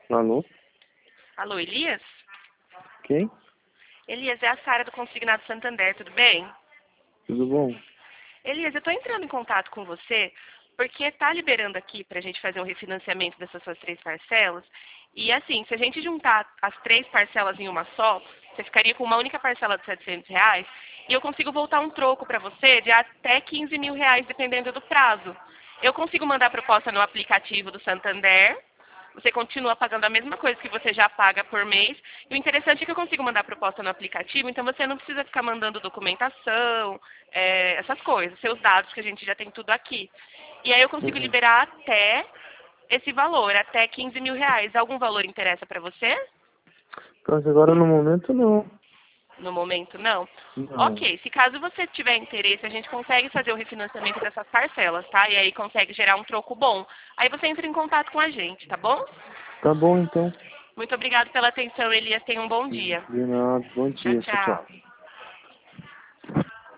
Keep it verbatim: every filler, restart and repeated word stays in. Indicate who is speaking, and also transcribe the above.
Speaker 1: Alô?
Speaker 2: Alô, Elias?
Speaker 1: Quem?
Speaker 2: Elias, é a Sara do Consignado Santander, tudo bem?
Speaker 1: Tudo bom?
Speaker 2: Elias, eu estou entrando em contato com você porque está liberando aqui para a gente fazer um refinanciamento dessas suas três parcelas. E assim, se a gente juntar as três parcelas em uma só, você ficaria com uma única parcela de setecentos reais e eu consigo voltar um troco para você de até quinze mil reais, dependendo do prazo. Eu consigo mandar a proposta no aplicativo do Santander. Você continua pagando a mesma coisa que você já paga por mês. E o interessante é que eu consigo mandar a proposta no aplicativo, então você não precisa ficar mandando documentação, é, essas coisas, seus dados, que a gente já tem tudo aqui. E aí eu consigo
Speaker 1: Uhum.
Speaker 2: liberar até esse valor, até quinze mil reais. Algum valor interessa para você?
Speaker 1: Mas agora no momento não.
Speaker 2: No momento, não?
Speaker 1: Não.
Speaker 2: Ok, se caso você tiver interesse, a gente consegue fazer o refinanciamento dessas parcelas, tá? E aí consegue gerar um troco bom. Aí você entra em contato com a gente, tá bom?
Speaker 1: Tá bom então.
Speaker 2: Muito obrigada pela atenção, Elias. Tenha um bom dia.
Speaker 1: De nada. Bom
Speaker 2: Tchau,
Speaker 1: dia. Tchau, tchau.
Speaker 2: tchau.